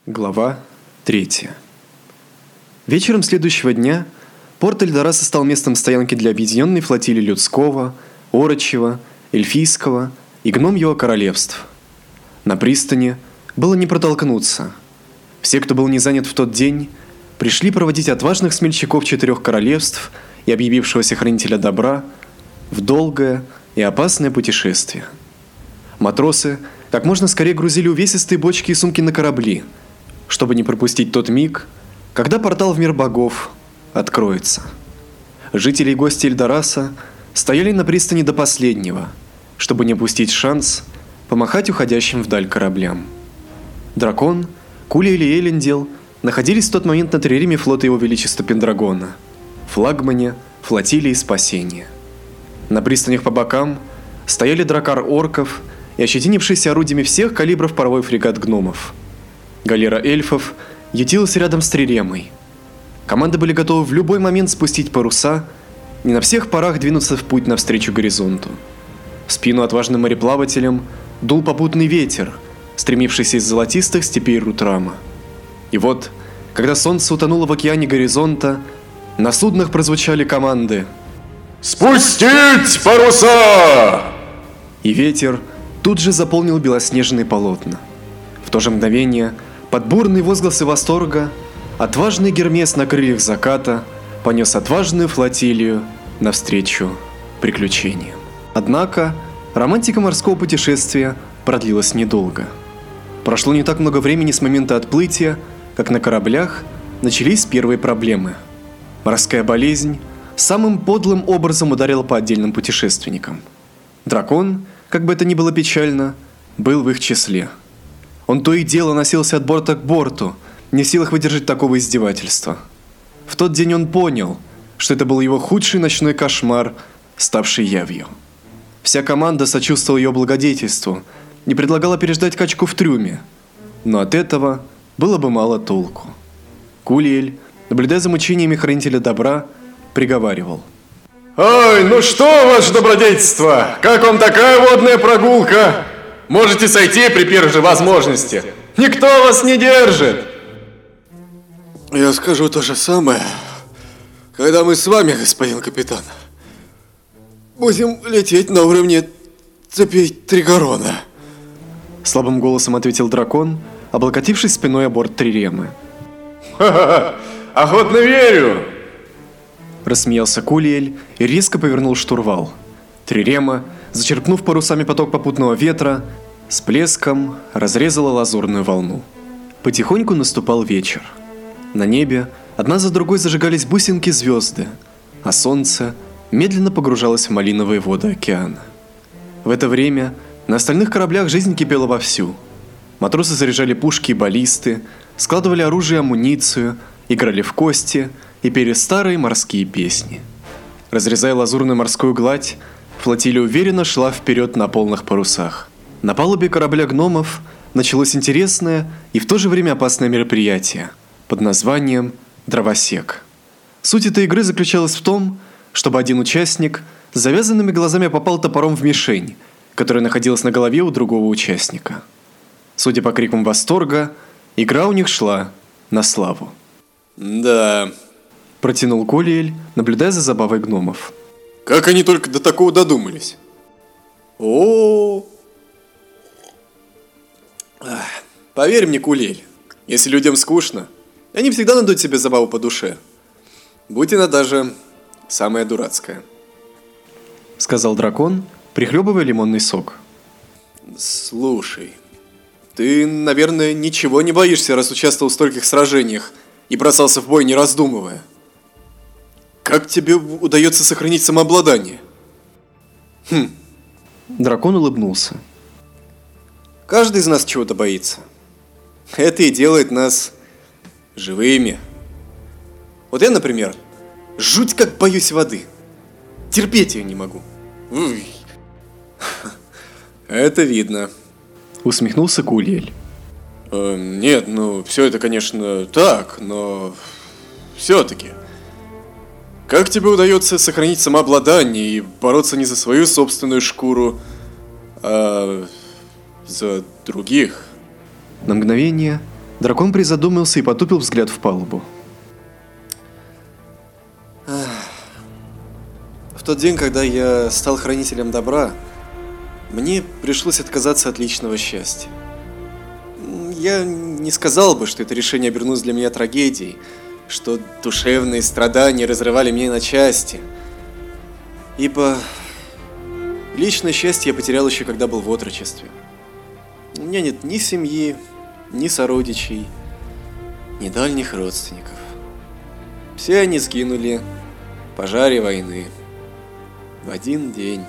Глава 3. Вечером следующего дня порт Эльдорадо стал местом стоянки для объединенной флотилии людского, орочьего, эльфийского и гномьего королевств. На пристани было не протолкнуться. Все, кто был не занят в тот день, пришли проводить отважных смельчаков 4 королевств и объявившегося хранителя добра в долгое и опасное путешествие. Матросы как можно скорее грузили увесистые бочки и сумки на корабли, чтобы не пропустить тот миг, когда портал в мир богов откроется. Жители и гости Эльдорадо стояли на пристани до последнего, чтобы не упустить шанс помахать уходящим вдаль кораблям. Дракон, Кулиэль и Элендил находились в тот момент на триреме флота Его Величества Пендрагона, флагмане флотилии спасения. На пристанях по бокам стояли дракар орков и ощетинившийся орудиями всех калибров паровой фрегат гномов. Галера эльфов ютилась рядом с триремой. Команды были готовы в любой момент спустить паруса и на всех парах двинуться в путь навстречу горизонту. В спину отважным мореплавателям дул попутный ветер, стремившийся из золотистых степей Рутрама. И вот, когда солнце утонуло в океане горизонта, на суднах прозвучали команды: «Спустить паруса!» И ветер тут же заполнил белоснежные полотна. В то же мгновение, под бурные возгласы восторга, отважный Гермес на крыльях заката понес отважную флотилию навстречу приключениям. Однако романтика морского путешествия продлилась недолго. Прошло не так много времени с момента отплытия, как на кораблях начались первые проблемы. Морская болезнь самым подлым образом ударила по отдельным путешественникам. Дракон, как бы это ни было печально, был в их числе. Он то и дело носился от борта к борту, не в силах выдержать такого издевательства. В тот день он понял, что это был его худший ночной кошмар, ставший явью. Вся команда сочувствовала ее благодетельству и предлагала переждать качку в трюме, но от этого было бы мало толку. Кулиэль, наблюдая за мучениями хранителя добра, приговаривал: «Ой, ну что, ваше добродетельство, как вам такая водная прогулка? Можете сойти при первой же возможности. Никто вас не держит!» Я скажу то же самое, когда мы с вами, господин капитан, будем лететь на уровне цепей Тригорона. Слабым голосом ответил дракон, облокотившись спиной о борт триремы. «Ха-ха-ха, охотно верю!» Рассмеялся Кулиэль и резко повернул штурвал. Трирема, зачерпнув парусами поток попутного ветра, с плеском разрезала лазурную волну. Потихоньку наступал вечер. На небе одна за другой зажигались бусинки звезды, а солнце медленно погружалось в малиновые воды океана. В это время на остальных кораблях жизнь кипела вовсю. Матросы заряжали пушки и баллисты, складывали оружие и амуницию, играли в кости и пели старые морские песни. Разрезая лазурную морскую гладь, флотилия уверенно шла вперед на полных парусах. На палубе корабля гномов началось интересное и в то же время опасное мероприятие под названием «Дровосек». Суть этой игры заключалась в том, чтобы один участник с завязанными глазами попал топором в мишень, которая находилась на голове у другого участника. Судя по крикам восторга, игра у них шла на славу. Да, протянул Кулиэль, наблюдая за забавой гномов. Как они только до такого додумались? Поверь мне, Кулиэль, если людям скучно, они всегда найдут себе забаву по душе. Будь она даже самая дурацкая. Сказал дракон, прихлебывая лимонный сок. Слушай, ты, наверное, ничего не боишься, раз участвовал в стольких сражениях и бросался в бой, не раздумывая. Как тебе удается сохранить самообладание? Дракон улыбнулся. Каждый из нас чего-то боится. Это и делает нас живыми. Вот я, например, жуть как боюсь воды. Терпеть ее не могу. Это видно. Усмехнулся Кулиэль. Нет, ну, все это, конечно, так, но все-таки. Как тебе удается сохранить самообладание и бороться не за свою собственную шкуру, а за других? На мгновение Дракон призадумался и потупил взгляд в палубу. В тот день, когда я стал хранителем добра, мне пришлось отказаться от личного счастья. Я не сказал бы, что это решение обернулось для меня трагедией, что душевные страдания разрывали меня на части. Ибо личное счастье я потерял еще когда был в отрочестве. У меня нет ни семьи, ни сородичей, ни дальних родственников. Все они сгинули в пожаре войны в один день.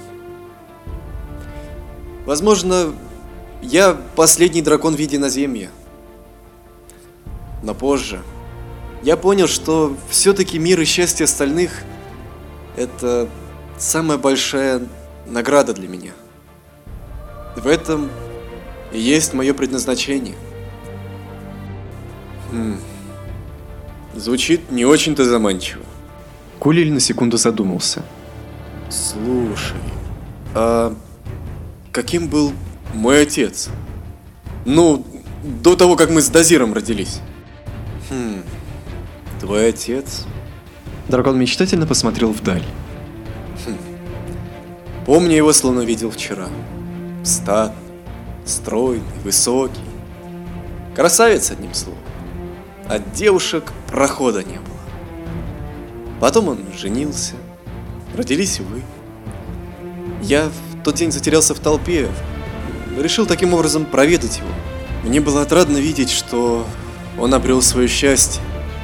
Возможно, я последний дракон в виде иноземья. Но позже я понял, что все-таки мир и счастье остальных – это самая большая награда для меня. В этом и есть мое предназначение. Звучит не очень-то заманчиво. Кулиэль на секунду задумался. Слушай, а каким был мой отец? Ну, до того, как мы с Дазиром родились. Твой отец? Дракон мечтательно посмотрел вдаль. Помню его, словно видел вчера. Статный, стройный, высокий. Красавец, одним словом. От девушек прохода не было. Потом он женился. Родились вы. Я в тот день затерялся в толпе. Решил таким образом проведать его. Мне было отрадно видеть, что он обрел свое счастье.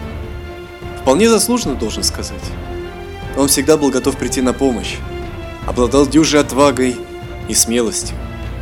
Вполне заслуженно, должен сказать. Он всегда был готов прийти на помощь. Обладал дюжей отвагой и смелостью.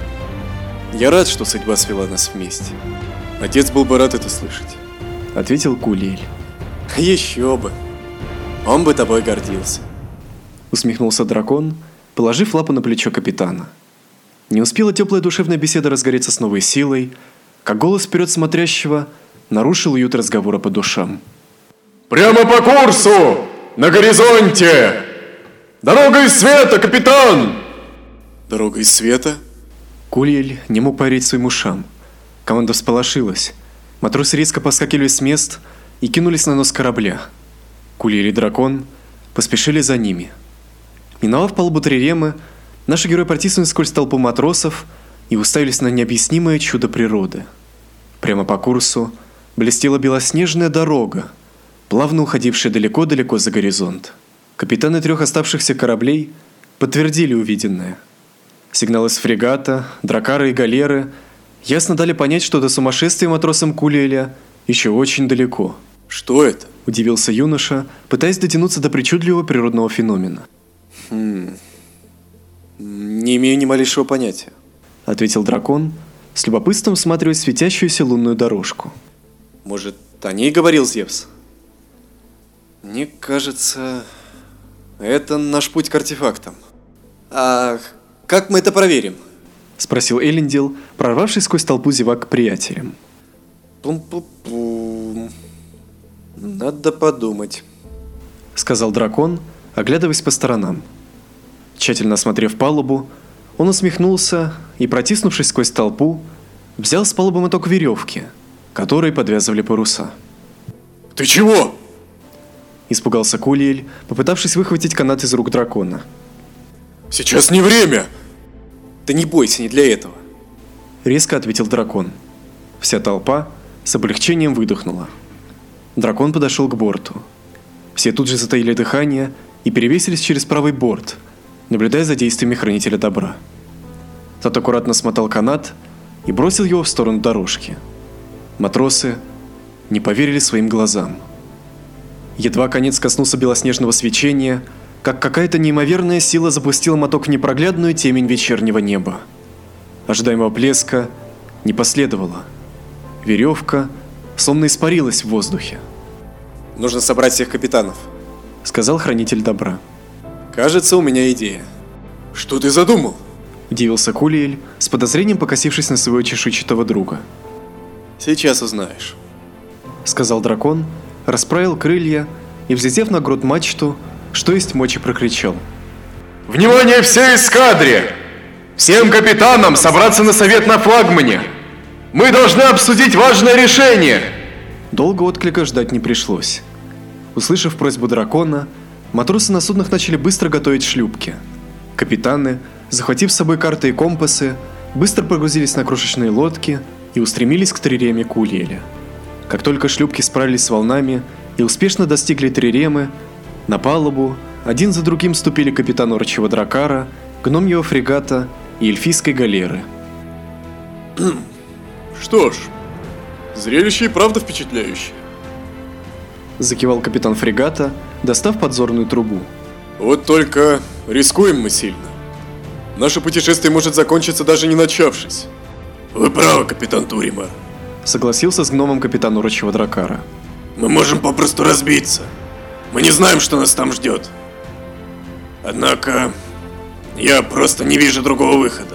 Я рад, что судьба свела нас вместе. Отец был бы рад это слышать. Ответил Кулиэль. Еще бы. Он бы тобой гордился. Усмехнулся дракон, положив лапу на плечо капитана. Не успела теплая душевная беседа разгореться с новой силой, как голос вперед смотрящего нарушил уют разговора по душам. Прямо по курсу! На горизонте! Дорога из света, капитан! Дорога из света? Кулиэль не мог поверить своим ушам. Команда всполошилась. Матросы резко поскакивали с мест и кинулись на нос корабля. Кулиэль и дракон поспешили за ними. Миновав палубу Триремы, наши герои протиснулись сквозь толпу матросов и уставились на необъяснимое чудо природы. Прямо по курсу блестела белоснежная дорога, плавно уходившая далеко-далеко за горизонт. Капитаны 3 оставшихся кораблей подтвердили увиденное. Сигналы с фрегата, дракара и галеры ясно дали понять, что до сумасшествия матросам Кулиэля еще очень далеко. Что это? Удивился юноша, пытаясь дотянуться до причудливого природного феномена. Не имею ни малейшего понятия. Ответил дракон, с любопытством всматриваясь в светящуюся лунную дорожку. Может, о ней говорил Зевс? Мне кажется, это наш путь к артефактам. А как мы это проверим? Спросил Элендил, прорвавшись сквозь толпу зевак к приятелям. Пум-пум-пум. Надо подумать. Сказал дракон, оглядываясь по сторонам. Тщательно осмотрев палубу, он усмехнулся и, протиснувшись сквозь толпу, взял с палубы моток веревки, которой подвязывали паруса. Ты чего? Испугался Кулиэль, попытавшись выхватить канат из рук дракона. Сейчас не время! Да не бойся, не для этого. Резко ответил дракон. Вся толпа с облегчением выдохнула. Дракон подошел к борту. Все тут же затаили дыхание и перевесились через правый борт, наблюдая за действиями хранителя добра. Тот аккуратно смотал канат и бросил его в сторону дорожки. Матросы не поверили своим глазам. Едва конец коснулся белоснежного свечения, как какая-то неимоверная сила запустила моток в непроглядную темень вечернего неба. Ожидаемого блеска не последовало. Веревка словно испарилась в воздухе. Нужно собрать всех капитанов, сказал хранитель добра. Кажется, у меня идея. Что ты задумал? Удивился Кулиэль, с подозрением покосившись на своего чешуйчатого друга. Сейчас узнаешь, сказал дракон, расправил крылья и, взлетев на грот мачту, что есть мочи, прокричал. Внимание всей эскадре! Всем капитанам собраться на совет на флагмане! Мы должны обсудить важное решение! Долго отклика ждать не пришлось. Услышав просьбу дракона, матросы на суднах начали быстро готовить шлюпки. Капитаны, захватив с собой карты и компасы, быстро погрузились на крошечные лодки и устремились к триреме Кулиэля. Как только шлюпки справились с волнами и успешно достигли триремы, на палубу один за другим ступили капитан Орочьего дракара, гномьего фрегата и эльфийской галеры. Что ж, зрелище и правда впечатляющее. Закивал капитан фрегата, достав подзорную трубу. Вот только рискуем мы сильно. Наше путешествие может закончиться даже не начавшись. Вы правы, капитан Туримар. Согласился с гномом капитан Орочьего дракара. Мы можем попросту разбиться. Мы не знаем, что нас там ждет. Однако, я просто не вижу другого выхода.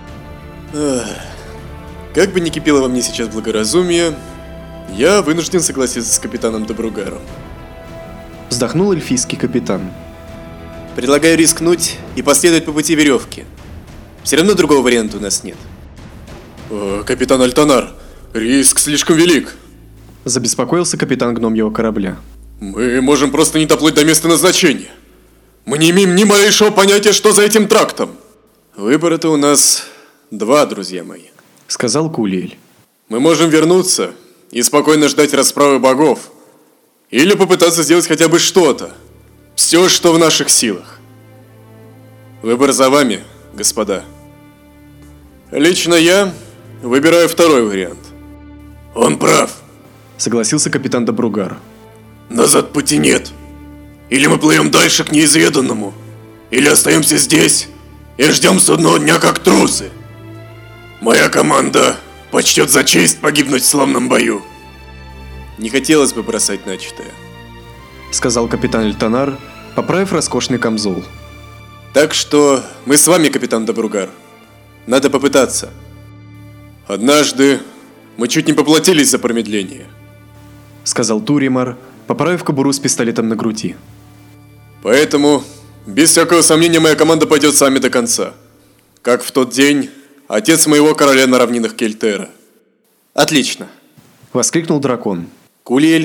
Как бы ни кипело во мне сейчас благоразумие, я вынужден согласиться с капитаном Добругаром. Вздохнул эльфийский капитан. Предлагаю рискнуть и последовать по пути веревки. Все равно другого варианта у нас нет. Капитан Альтанар, риск слишком велик. Забеспокоился капитан гномьего корабля. Мы можем просто не доплыть до места назначения. Мы не имеем ни малейшего понятия, что за этим трактом. Выбора-то у нас два, друзья мои. Сказал Кулиэль. Мы можем вернуться и спокойно ждать расправы богов. Или попытаться сделать хотя бы что-то. Все, что в наших силах. Выбор за вами, господа. Лично я выбираю второй вариант. Он прав. Согласился капитан Добругар. Назад пути нет. Или мы плывем дальше к неизведанному, или остаемся здесь и ждем судного дня как трусы. Моя команда почтет за честь погибнуть в славном бою. Не хотелось бы бросать начатое. Сказал капитан Альтанар, поправив роскошный камзол. Так что мы с вами, капитан Добругар. Надо попытаться. Однажды мы чуть не поплатились за промедление. Сказал Туримар, поправив кобуру с пистолетом на груди. Поэтому, без всякого сомнения, моя команда пойдет с вами до конца. Как в тот день отец моего короля на равнинах Кельтера. Отлично. Воскликнул дракон. Кулиэль,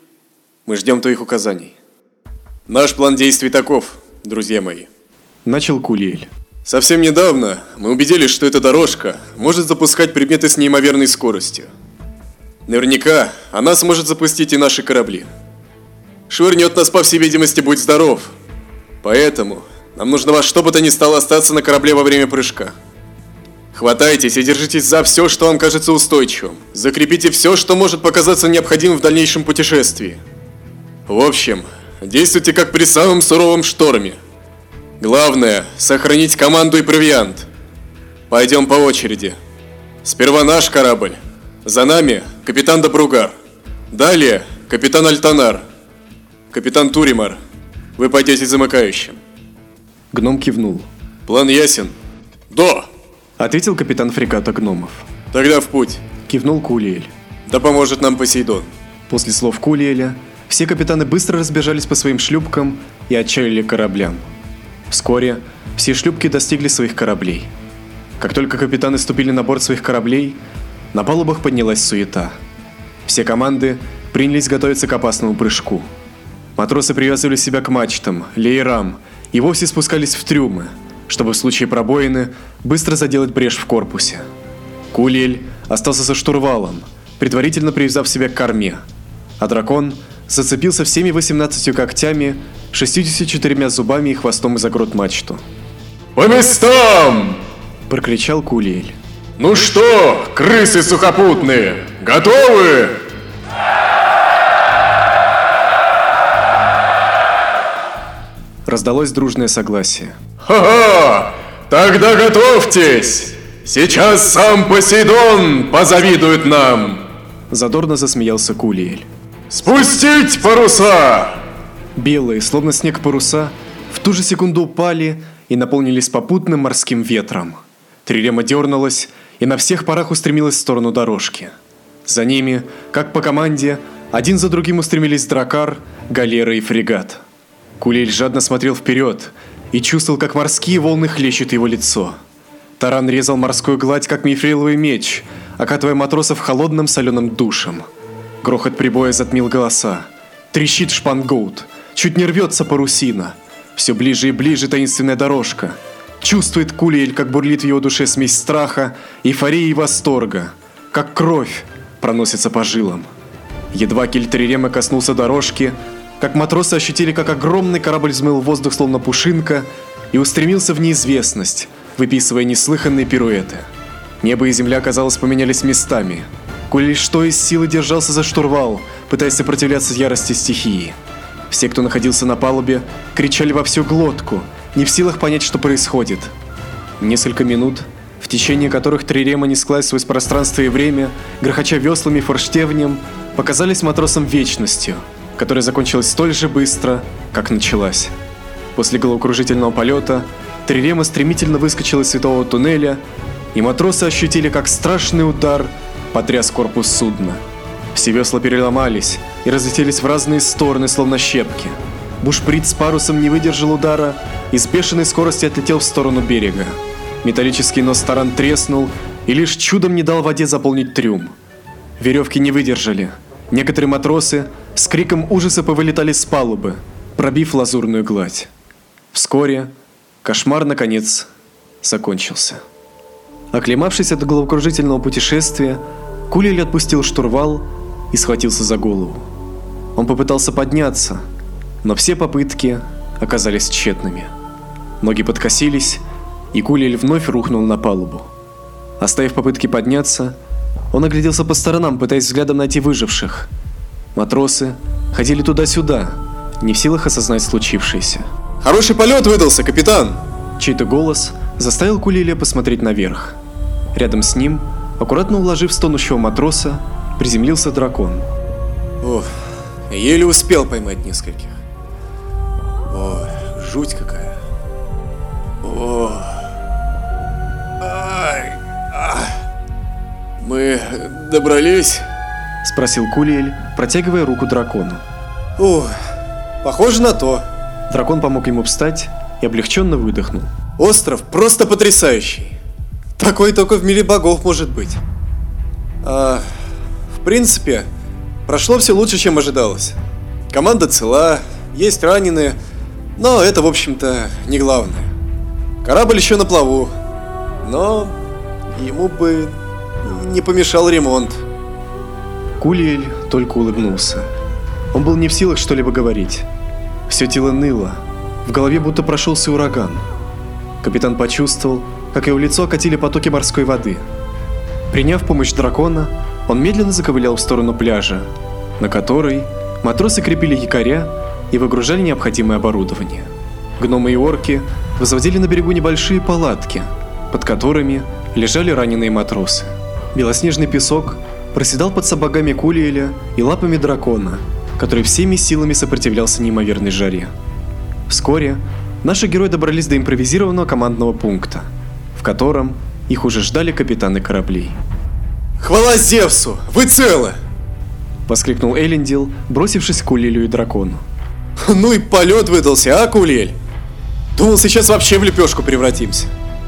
мы ждем твоих указаний. Наш план действий таков, друзья мои. Начал Кулиэль. Совсем недавно мы убедились, что эта дорожка может запускать предметы с неимоверной скоростью. Наверняка она сможет запустить и наши корабли. Швырнет нас, по всей видимости, будь здоров. Поэтому нам нужно во что бы то ни стало остаться на корабле во время прыжка. Хватайтесь и держитесь за все, что вам кажется устойчивым. Закрепите все, что может показаться необходимым в дальнейшем путешествии. В общем, действуйте как при самом суровом шторме. Главное – сохранить команду и провиант. Пойдем по очереди. Сперва наш корабль. За нами капитан Добругар. Далее капитан Альтанар. Капитан Туримар, вы пойдете замыкающим. Гном кивнул. План ясен? Да! Ответил капитан фрегата гномов. Тогда в путь. Кивнул Кулиэль. Да поможет нам Посейдон. После слов Кулиэля все капитаны быстро разбежались по своим шлюпкам и отчалили к кораблям. Вскоре все шлюпки достигли своих кораблей. Как только капитаны ступили на борт своих кораблей, на палубах поднялась суета. Все команды принялись готовиться к опасному прыжку. Матросы привязывали себя к мачтам, леерам и вовсе спускались в трюмы, чтобы в случае пробоины быстро заделать брешь в корпусе. Кулиэль остался со штурвалом, предварительно привязав себя к корме, а дракон зацепился всеми 18 когтями, 64 зубами и хвостом за грот-мачту. По местам! Прокричал Кулиэль. Ну что, крысы сухопутные, готовы? Раздалось дружное согласие. Ха-ха! Тогда готовьтесь! Сейчас сам Посейдон позавидует нам! Задорно засмеялся Кулиэль. Спустить паруса! Белые, словно снег паруса, в ту же секунду упали и наполнились попутным морским ветром. Трирема дернулась и на всех парах устремилась в сторону дорожки. За ними, как по команде, один за другим устремились дракар, галера и фрегат. Кулиэль жадно смотрел вперед и чувствовал, как морские волны хлещут его лицо. Таран резал морскую гладь, как мифриловый меч, окатывая матросов холодным соленым душем. Грохот прибоя затмил голоса. Трещит шпангоут, чуть не рвется парусина. Все ближе и ближе таинственная дорожка. Чувствует Кулиэль, как бурлит в его душе смесь страха, эйфории и восторга. Как кровь проносится по жилам. Едва киль трирема коснулся дорожки, как матросы ощутили, как огромный корабль взмыл в воздух, словно пушинка, и устремился в неизвестность, выписывая неслыханные пируэты. Небо и земля, казалось, поменялись местами. Кулиэль что из силы держался за штурвал, пытаясь сопротивляться ярости стихии. Все, кто находился на палубе, кричали во всю глотку, не в силах понять, что происходит. Несколько минут, в течение которых трирема неслась сквозь пространство и время, грохоча веслами и форштевнем, показались матросам вечностью, которая закончилась столь же быстро, как началась. После головокружительного полета трирема стремительно выскочила из светового туннеля, и матросы ощутили, как страшный удар потряс корпус судна. Все весла переломались и разлетелись в разные стороны, словно щепки. Бушприт с парусом не выдержал удара и с бешеной скоростью отлетел в сторону берега. Металлический нос таран треснул и лишь чудом не дал воде заполнить трюм. Веревки не выдержали. Некоторые матросы с криком ужаса повылетали с палубы, пробив лазурную гладь. Вскоре кошмар, наконец, закончился. Оклемавшись от головокружительного путешествия, Кулиэль отпустил штурвал и схватился за голову. Он попытался подняться, но все попытки оказались тщетными. Ноги подкосились, и Кулиэль вновь рухнул на палубу. Оставив попытки подняться, он огляделся по сторонам, пытаясь взглядом найти выживших. Матросы ходили туда-сюда, не в силах осознать случившееся. Хороший полет выдался, капитан! Чей-то голос заставил Кулиэля посмотреть наверх. Рядом с ним, аккуратно уложив стонущего матроса, приземлился дракон. Ох, еле успел поймать нескольких. Ой, жуть какая. Ой. Ай. Мы добрались? Спросил Кулиэль, протягивая руку дракону. Ох, похоже на то. Дракон помог ему встать и облегченно выдохнул. Остров просто потрясающий. Такой только в мире богов может быть. В принципе, прошло все лучше, чем ожидалось. Команда цела, есть раненые, но это, в общем-то, не главное. Корабль еще на плаву, но ему бы не помешал ремонт. Кулиэль только улыбнулся. Он был не в силах что-либо говорить. Все тело ныло, в голове будто прошелся ураган. Капитан почувствовал, как его лицо окатили потоки морской воды. Приняв помощь дракона, он медленно заковылял в сторону пляжа, на который матросы крепили якоря и выгружали необходимое оборудование. Гномы и орки возводили на берегу небольшие палатки, под которыми лежали раненые матросы. Белоснежный песок проседал под сапогами Кулиэля и лапами дракона, который всеми силами сопротивлялся неимоверной жаре. Вскоре наши герои добрались до импровизированного командного пункта, в котором их уже ждали капитаны кораблей. «Хвала Зевсу! Вы целы!» — воскликнул Элендил, бросившись к Кулиэлю и дракону. «Ну и полет выдался, а, Кулиэль? Думал, сейчас вообще в лепешку превратимся».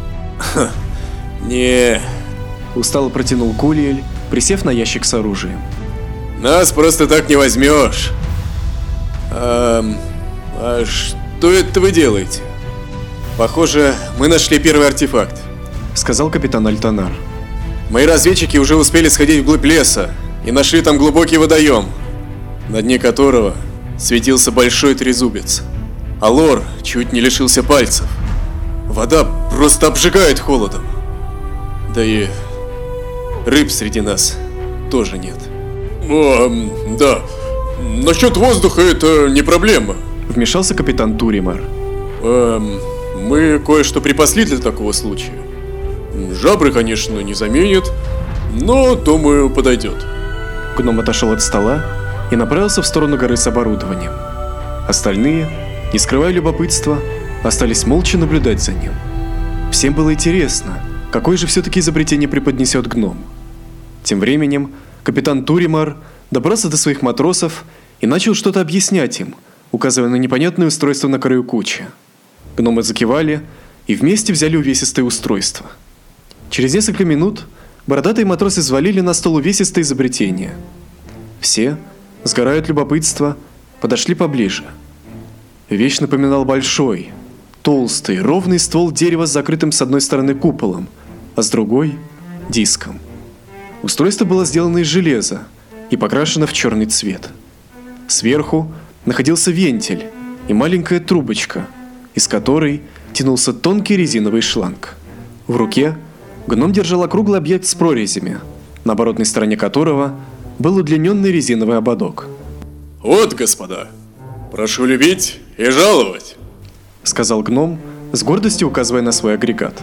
«Не...» — устало протянул Кулиэль, присев на ящик с оружием. «Нас просто так не возьмешь. А что это вы делаете? Похоже, мы нашли первый артефакт», — сказал капитан Альтанар. «Мои разведчики уже успели сходить вглубь леса и нашли там глубокий водоем, на дне которого светился большой трезубец. А Лор чуть не лишился пальцев. Вода просто обжигает холодом. Да и рыб среди нас тоже нет». «Да, насчет воздуха это не проблема», — вмешался капитан Туримар. «Мы кое-что припасли для такого случая. Жабры, конечно, не заменят, но, думаю, подойдет». Гном отошел от стола и направился в сторону горы с оборудованием. Остальные, не скрывая любопытства, остались молча наблюдать за ним. Всем было интересно, какое же все-таки изобретение преподнесет гном. Тем временем капитан Туримар добрался до своих матросов и начал что-то объяснять им, указывая на непонятное устройство на краю кучи. Гномы закивали и вместе взяли увесистое устройство. Через несколько минут бородатые матросы взвалили на стол увесистое изобретение. Все, сгорая от любопытства, подошли поближе. Вещь напоминал большой, толстый, ровный ствол дерева с закрытым с одной стороны куполом, а с другой – диском. Устройство было сделано из железа и покрашено в черный цвет. Сверху находился вентиль и маленькая трубочка, из которой тянулся тонкий резиновый шланг. В руке гном держал округлый объект с прорезями, на оборотной стороне которого был удлиненный резиновый ободок. «Вот, господа, прошу любить и жаловать», — сказал гном, с гордостью указывая на свой агрегат.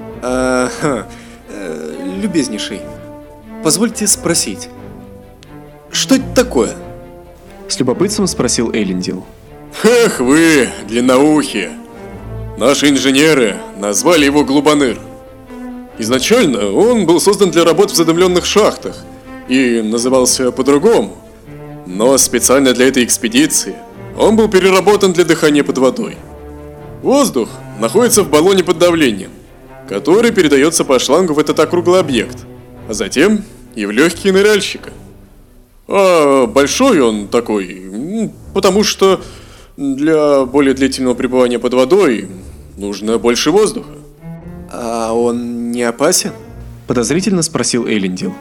Любезнейший, позвольте спросить, что это такое? С любопытством спросил Элендил. «Эх вы, длинноухие! Наши инженеры назвали его Глубоныр. Изначально он был создан для работ в задымленных шахтах и назывался по-другому. Но специально для этой экспедиции он был переработан для дыхания под водой. Воздух находится в баллоне под давлением, который передается по шлангу в этот округлый объект, а затем и в легкие ныряльщика. А большой он такой, потому что для более длительного пребывания под водой нужно больше воздуха». А он не опасен? Подозрительно спросил Элендил.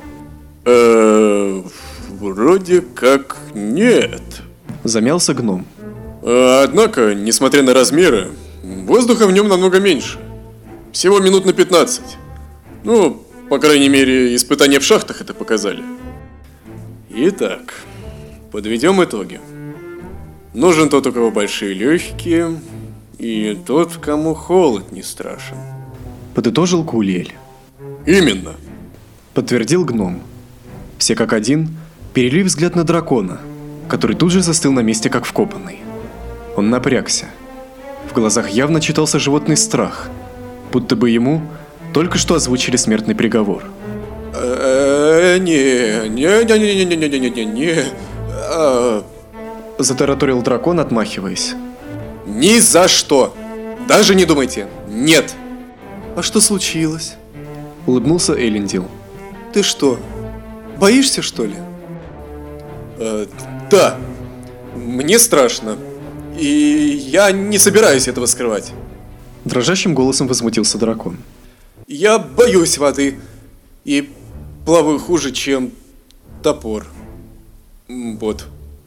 Вроде как нет. Замялся гном. Однако, несмотря на размеры, воздуха в нем намного меньше. Всего минут на 15. Ну, по крайней мере, испытания в шахтах это показали. Итак, подведем итоги. Нужен тот, у кого большие легкие, и тот, кому холод не страшен. Подытожил Кулиэль. Именно. Подтвердил гном. Все как один перевели взгляд на дракона, который тут же застыл на месте, как вкопанный. Он напрягся. В глазах явно читался животный страх, будто бы ему только что озвучили смертный приговор. Не. Затараторил дракон, отмахиваясь. Ни за что. Даже не думайте. Нет. А что случилось? Улыбнулся Элендил. Ты что, боишься, что ли? Да. Мне страшно. И я не собираюсь этого скрывать. Дрожащим голосом возмутился дракон. Я боюсь воды. И плаваю хуже, чем топор. Вот.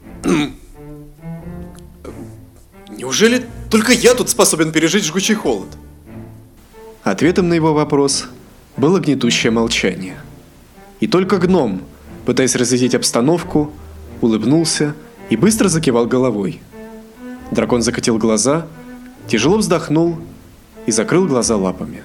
Неужели только я тут способен пережить жгучий холод? Ответом на его вопрос было гнетущее молчание. И только гном, пытаясь разрядить обстановку, улыбнулся и быстро закивал головой. Дракон закатил глаза, тяжело вздохнул и закрыл глаза лапами.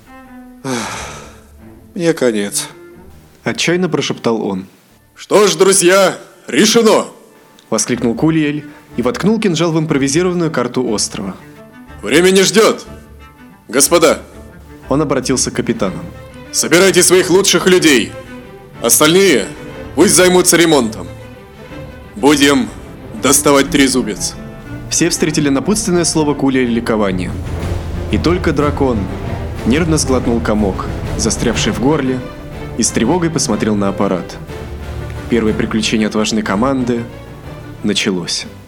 Мне конец. Отчаянно прошептал он. Что ж, друзья, решено! Воскликнул Кулиэль и воткнул кинжал в импровизированную карту острова. Время не ждет! Господа! Он обратился к капитанам. Собирайте своих лучших людей. Остальные пусть займутся ремонтом. Будем доставать трезубец. Все встретили напутственное слово Кулиэля ликованием. И только дракон нервно сглотнул комок, застрявший в горле, и с тревогой посмотрел на аппарат. Первое приключение отважной команды началось.